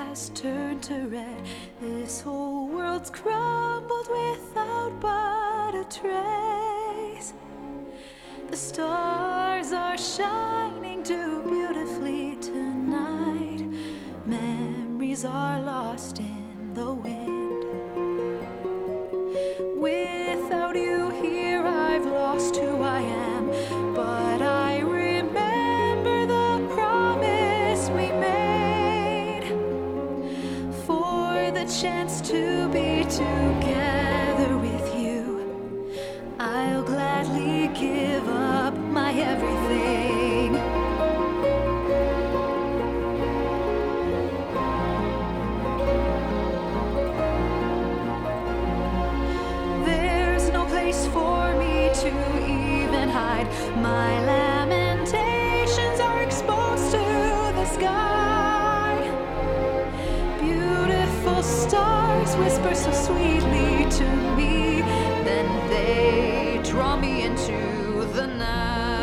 has turned to red. This whole world's crumbled without but a trace. The stars are shining too beautifully tonight. Memories are lost in the wind. Without you here, I've lost who I am, but I remember the promise we made. For the chance to be together with you, I'll gladly give up my everything. There's no place for me to even hide. My lamentations are exposed to the sky. Beautiful stars whisper so sweetly to me, then they draw me into the night.